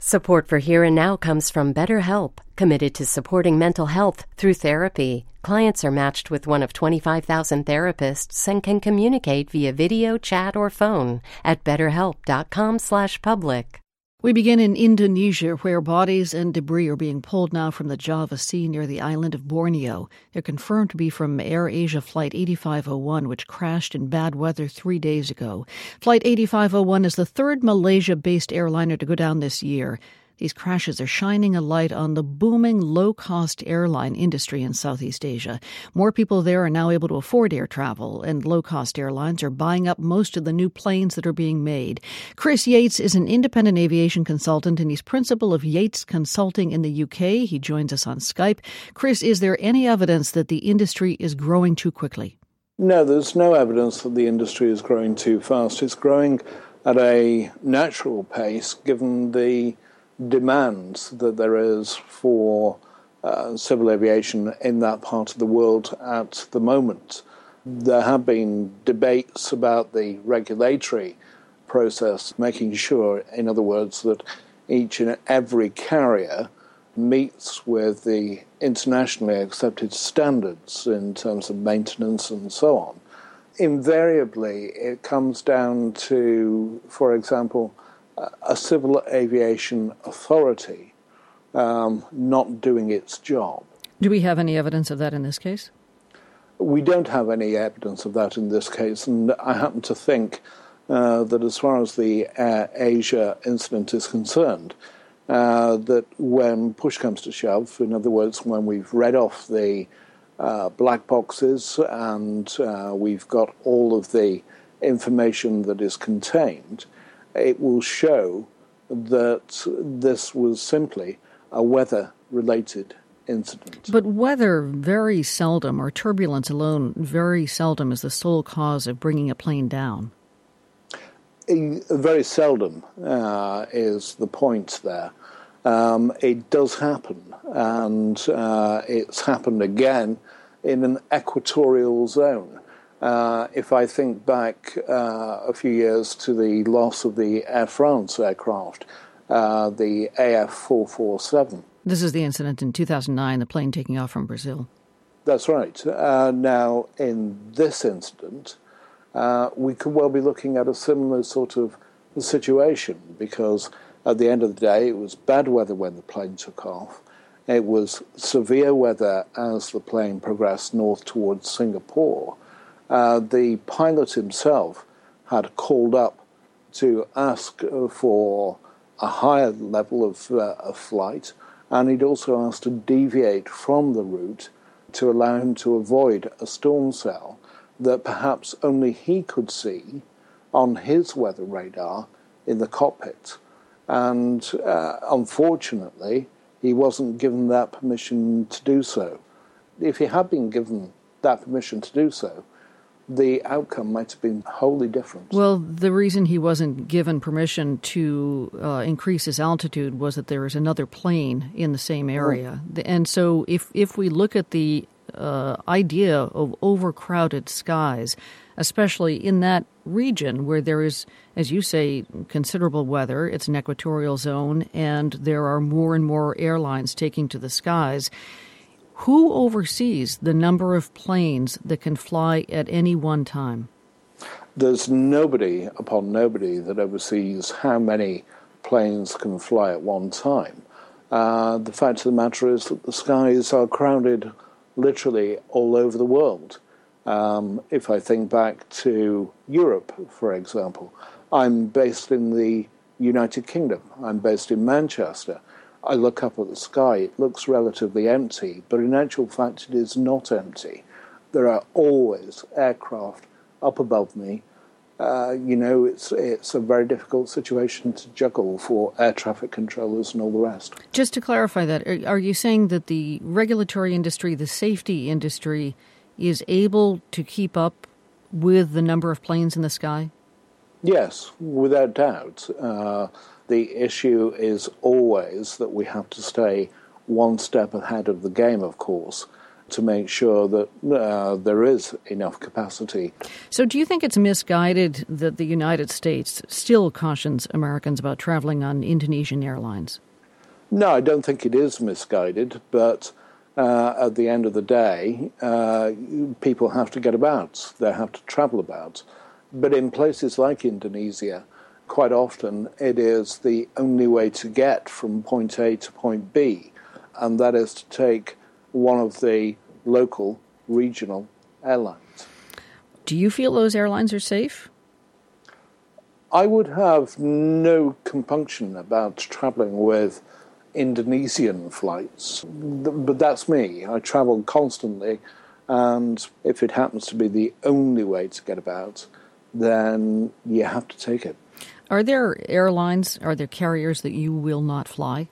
Support for Here and Now comes from BetterHelp, committed to supporting mental health through therapy. Clients are matched with one of 25,000 therapists and can communicate via video, chat, or phone at betterhelp.com/public. We begin in Indonesia, where bodies and debris are being pulled now from the Java Sea near the island of Borneo. They're confirmed to be from AirAsia Flight 8501, which crashed in bad weather 3 days ago. Flight 8501 is the third Malaysia-based airliner to go down this year. These crashes are shining a light on the booming low-cost airline industry in Southeast Asia. More people there are now able to afford air travel, and low-cost airlines are buying up most of the new planes that are being made. Chris Yates is an independent aviation consultant, and he's principal of Yates Consulting in the UK. He joins us on Skype. Chris, is there any evidence that the industry is growing too quickly? No, there's no evidence that the industry is growing too fast. It's growing at a natural pace, given the demands that there is for civil aviation in that part of the world at the moment. There have been debates about the regulatory process, making sure, in other words, that each and every carrier meets with the internationally accepted standards in terms of maintenance and so on. Invariably, it comes down to, for example, a civil aviation authority not doing its job. Do we have any evidence of that in this case? We don't have any evidence of that in this case, and I happen to think that as far as the AirAsia incident is concerned, that when push comes to shove, in other words, when we've read off the black boxes and we've got all of the information that is contained, it will show that this was simply a weather-related incident. But weather very seldom, or turbulence alone very seldom, is the sole cause of bringing a plane down. Very seldom is the point there. It does happen, and it's happened again in an equatorial zone. If I think back a few years to the loss of the Air France aircraft, the AF447. This is the incident in 2009, the plane taking off from Brazil. That's right. Now, in this incident, we could well be looking at a similar sort of situation, because at the end of the day, it was bad weather when the plane took off. It was severe weather as the plane progressed north towards Singapore. The pilot himself had called up to ask for a higher level of flight, and he'd also asked to deviate from the route to allow him to avoid a storm cell that perhaps only he could see on his weather radar in the cockpit. And unfortunately, he wasn't given that permission to do so. If he had been given that permission to do so, the outcome might have been wholly different. Well, the reason he wasn't given permission to increase his altitude was that there was another plane in the same area. And so if we look at the idea of overcrowded skies, especially in that region where there is, as you say, considerable weather, it's an equatorial zone, and there are more and more airlines taking to the skies, who oversees the number of planes that can fly at any one time? There's nobody that oversees how many planes can fly at one time. The fact of the matter is that the skies are crowded literally all over the world. If I think back to Europe, for example, I'm based in the United Kingdom. I'm based in Manchester. I look up at the sky, it looks relatively empty, but in actual fact it is not empty. There are always aircraft up above me. It's a very difficult situation to juggle for air traffic controllers and all the rest. Just to clarify that, are you saying that the regulatory industry, the safety industry, is able to keep up with the number of planes in the sky? Yes, without doubt. The issue is always that we have to stay one step ahead of the game, of course. to make sure that there is enough capacity. So do you think it's misguided that the United States still cautions Americans about traveling on Indonesian airlines? No, I don't think it is misguided, but at the end of the day, people have to get about. They have to travel about. But in places like Indonesia, quite often it is the only way to get from point A to point B, and that is to take one of the local, regional airlines. Do you feel those airlines are safe? I would have no compunction about travelling with Indonesian flights, but that's me. I travel constantly, and if it happens to be the only way to get about, then you have to take it. Are there carriers that you will not fly?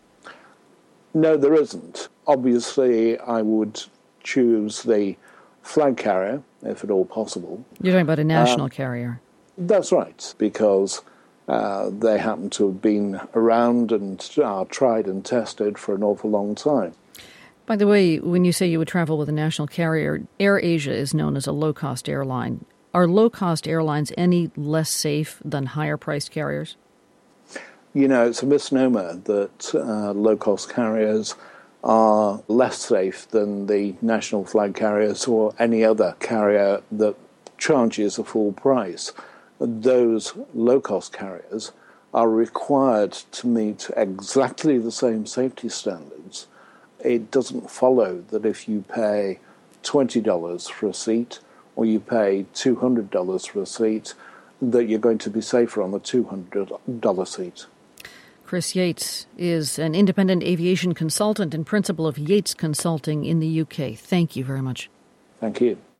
No, there isn't. Obviously, I would choose the flag carrier, if at all possible. You're talking about a national carrier. That's right, because they happen to have been around and are tried and tested for an awful long time. By the way, when you say you would travel with a national carrier, AirAsia is known as a low-cost airline. Are low-cost airlines any less safe than higher-priced carriers? You know, it's a misnomer that low-cost carriers are less safe than the national flag carriers or any other carrier that charges a full price. Those low-cost carriers are required to meet exactly the same safety standards. It doesn't follow that if you pay $20 for a seat or you pay $200 for a seat, that you're going to be safer on the $200 seat. Chris Yates is an independent aviation consultant and principal of Yates Consulting in the UK. Thank you very much. Thank you.